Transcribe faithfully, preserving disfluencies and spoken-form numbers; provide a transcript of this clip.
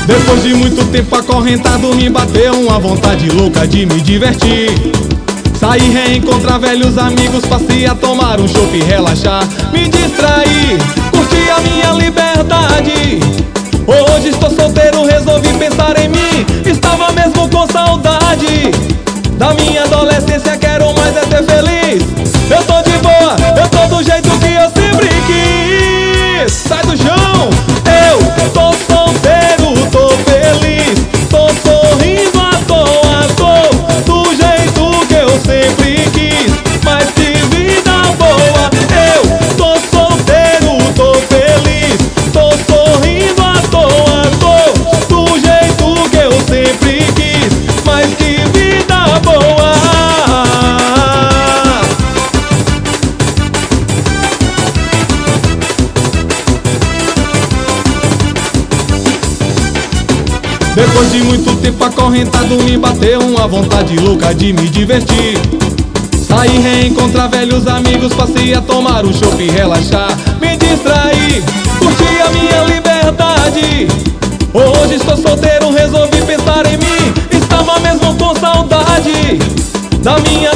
Depois de muito tempo acorrentado, me bateu uma vontade louca de me divertir. Sair, reencontrar velhos amigos, passear, tomar um chopp e relaxar, me distrair, curtir a minha liberdade. Hoje estou solteiro, resolvi pensar em mim. Estava mesmo com saudade da minha adolescência, quero mais é ser feliz. Eu tô de boa, eu tô do jeito que eu sempre quis. Sai do chão, eu tô solteiro, tô feliz, tô sorrindo à toa, tô do jeito que eu sempre quis. Mas que vida boa, eu tô solteiro, tô feliz, tô sorrindo à toa, tô do jeito que eu sempre quis. Mas que vida boa. Depois de muito tempo acorrentado, me bateu uma vontade louca de me divertir. Sair, reencontrar velhos amigos, passear, tomar um chopp e relaxar, me distrair, curtir a minha liberdade. Hoje estou solteiro, resolvi pensar em mim. Estava mesmo com saudade da minha